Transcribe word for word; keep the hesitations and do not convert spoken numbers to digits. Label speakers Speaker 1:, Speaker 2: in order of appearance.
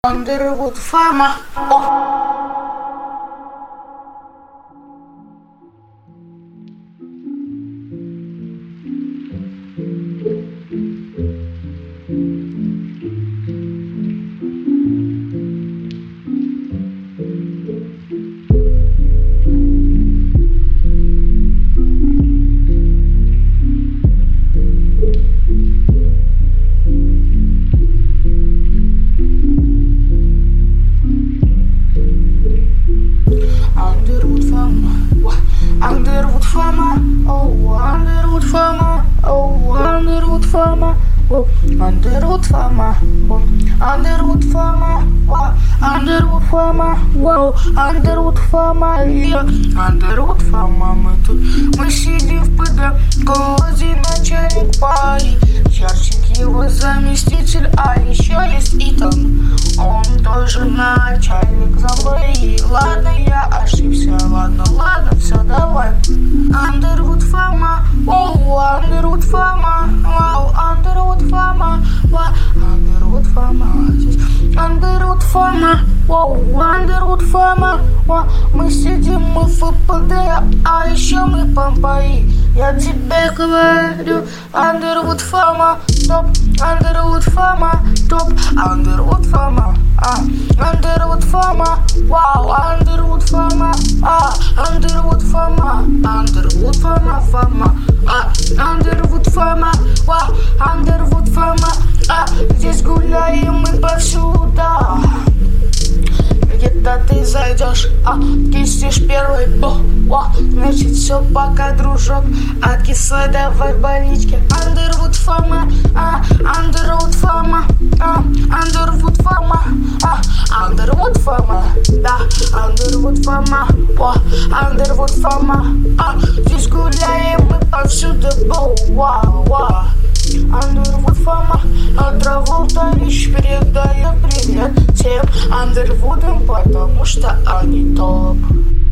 Speaker 1: Underwood Fama. Oh. Underwood Fama, oh Underwood Fama, oh Underwood Fama, oh Underwood Fama, oh Underwood Fama, wow Underwood Fama, wow Underwood Fama, yeah Underwood Fama, мы тут, мы сидим в ПД, колоде начальник пари, Чарчик его заместитель, а еще есть Итан, он тоже начальник забыли. Ладно, я ошибся, ладно, ладно, все, давай. Underwood Fama, оу, Underwood Fama, вау, Underwood Fama, вау, Underwood Fama, Underwood Fama, вау, Underwood Fama, вау, мы сидим, мы в ФПД, а еще мы помпаи. Я тебе говорю, Underwood Fama, топ, Underwood Fama, топ, Underwood Fama, а, Underwood Fama, вау, Underwood Fama, а, Underwood Fama, Underwood Fama, Fama, а, Underwood Fama, вау, Underwood Fama, а, здесь гуляем мы повсюду. Где-то ты зайдешь, а кистишь первый бо, о, значит все пока, дружок, откисай давай в больничке. Underwood Fama, а, Underwood Fama, а, Underwood Fama, а, Underwood Fama, да, Underwood Fama, о, Underwood Fama, а, здесь гуляем мы повсюду, бо, вау, вау. Underwood Fama, Underwood лишь передает привет всем Underwood'ам, потому что они топ.